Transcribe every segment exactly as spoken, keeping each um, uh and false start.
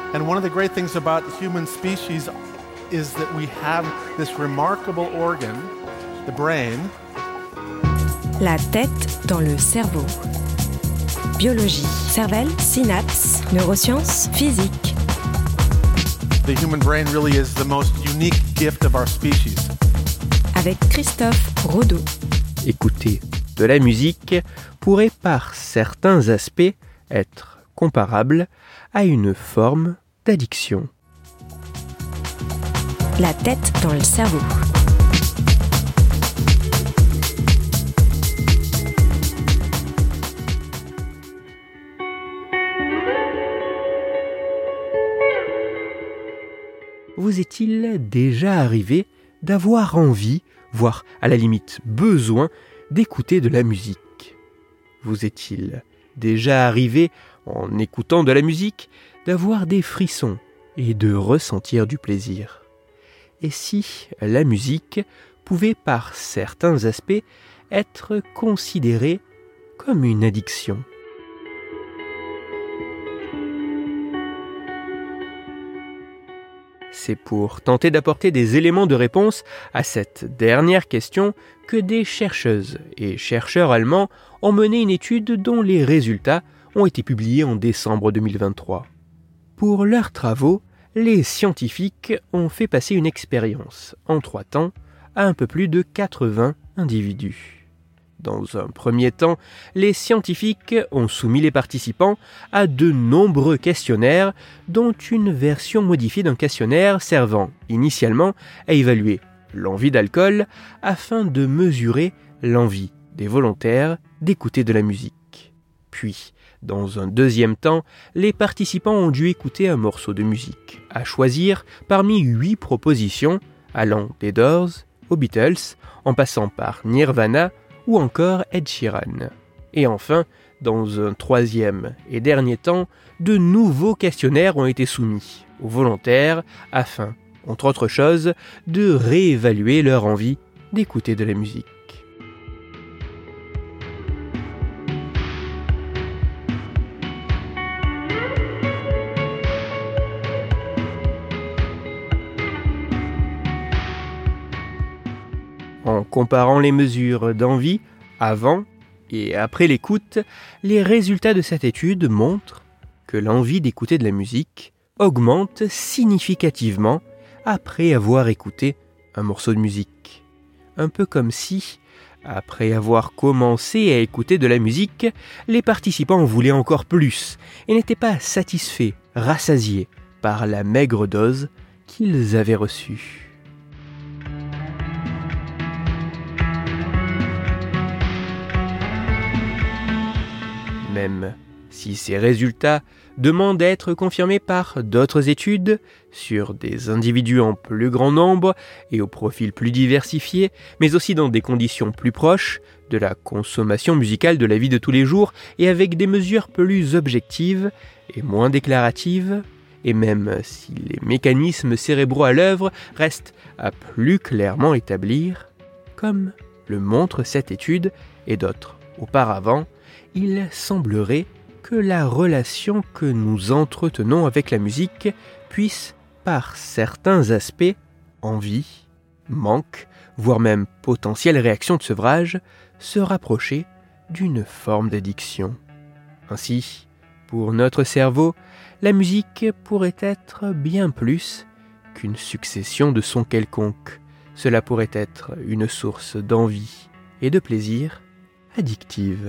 And one of the great things about the human species is that we have this remarkable organ, the brain. La tête dans le cerveau. Biologie, cervelle, synapses, neurosciences, physique. The human brain really is the most unique gift of our species. Avec Christophe Rodeau. Écouter de la musique pourrait par certains aspects être comparable à une forme d'addiction. La tête dans le cerveau. Vous est-il déjà arrivé d'avoir envie, voire à la limite besoin, d'écouter de la musique ? Vous est-il déjà arrivé, en écoutant de la musique, d'avoir des frissons et de ressentir du plaisir ? Et si la musique pouvait par certains aspects être considérée comme une addiction ? C'est pour tenter d'apporter des éléments de réponse à cette dernière question que des chercheuses et chercheurs allemands ont mené une étude dont les résultats ont été publiés en décembre deux mille vingt-trois. Pour leurs travaux, les scientifiques ont fait passer une expérience en trois temps à un peu plus de quatre-vingts individus. Dans un premier temps, les scientifiques ont soumis les participants à de nombreux questionnaires, dont une version modifiée d'un questionnaire servant initialement à évaluer l'envie d'alcool afin de mesurer l'envie des volontaires d'écouter de la musique. Puis, dans un deuxième temps, les participants ont dû écouter un morceau de musique, à choisir parmi huit propositions, allant des Doors aux Beatles, en passant par Nirvana ou encore Ed Sheeran. Et enfin, dans un troisième et dernier temps, de nouveaux questionnaires ont été soumis aux volontaires afin, entre autres choses, de réévaluer leur envie d'écouter de la musique. En comparant les mesures d'envie avant et après l'écoute, les résultats de cette étude montrent que l'envie d'écouter de la musique augmente significativement après avoir écouté un morceau de musique. Un peu comme si, après avoir commencé à écouter de la musique, les participants en voulaient encore plus et n'étaient pas satisfaits, rassasiés par la maigre dose qu'ils avaient reçue. Même si ces résultats demandent à être confirmés par d'autres études sur des individus en plus grand nombre et au profil plus diversifié, mais aussi dans des conditions plus proches de la consommation musicale de la vie de tous les jours et avec des mesures plus objectives et moins déclaratives, et même si les mécanismes cérébraux à l'œuvre restent à plus clairement établir, comme le montre cette étude et d'autres auparavant, il semblerait que la relation que nous entretenons avec la musique puisse, par certains aspects, envie, manque, voire même potentielle réaction de sevrage, se rapprocher d'une forme d'addiction. Ainsi, pour notre cerveau, la musique pourrait être bien plus qu'une succession de sons quelconques. Cela pourrait être une source d'envie et de plaisir addictive.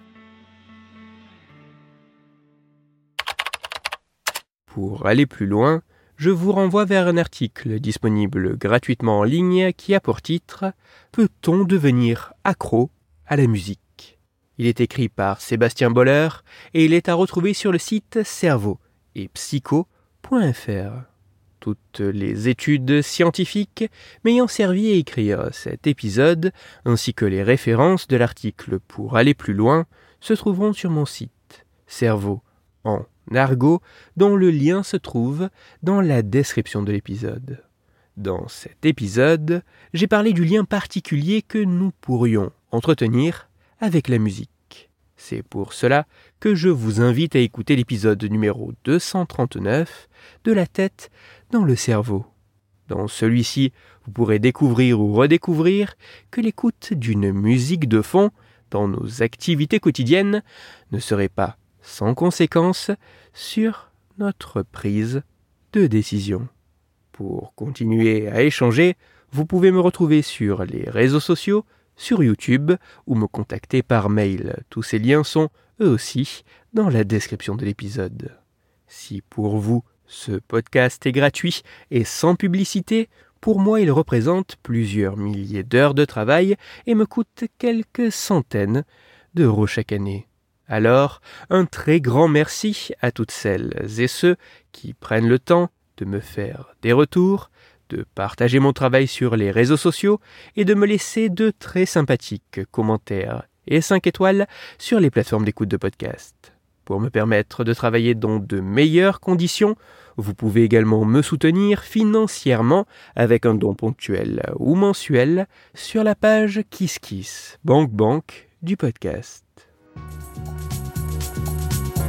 Pour aller plus loin, je vous renvoie vers un article disponible gratuitement en ligne qui a pour titre « Peut-on devenir accro à la musique ?» Il est écrit par Sébastien Boller et il est à retrouver sur le site cerveau et psycho point f r. Toutes les études scientifiques m'ayant servi à écrire cet épisode, ainsi que les références de l'article pour aller plus loin, se trouveront sur mon site Cerveau en argot, dont le lien se trouve dans la description de l'épisode. Dans cet épisode, j'ai parlé du lien particulier que nous pourrions entretenir avec la musique. C'est pour cela que je vous invite à écouter l'épisode numéro deux cent trente-neuf de La tête dans le cerveau. Dans celui-ci, vous pourrez découvrir ou redécouvrir que l'écoute d'une musique de fond dans nos activités quotidiennes ne serait pas sans conséquence sur notre prise de décision. Pour continuer à échanger, vous pouvez me retrouver sur les réseaux sociaux, sur YouTube ou me contacter par mail. Tous ces liens sont, eux aussi, dans la description de l'épisode. Si pour vous, ce podcast est gratuit et sans publicité, pour moi il représente plusieurs milliers d'heures de travail et me coûte quelques centaines d'euros chaque année. Alors, un très grand merci à toutes celles et ceux qui prennent le temps de me faire des retours, de partager mon travail sur les réseaux sociaux et de me laisser de très sympathiques commentaires et cinq étoiles sur les plateformes d'écoute de podcast. Pour me permettre de travailler dans de meilleures conditions, vous pouvez également me soutenir financièrement avec un don ponctuel ou mensuel sur la page KissKiss, Banque Banque du podcast.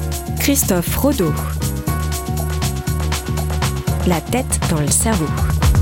Christophe Rodeau. La tête dans le cerveau.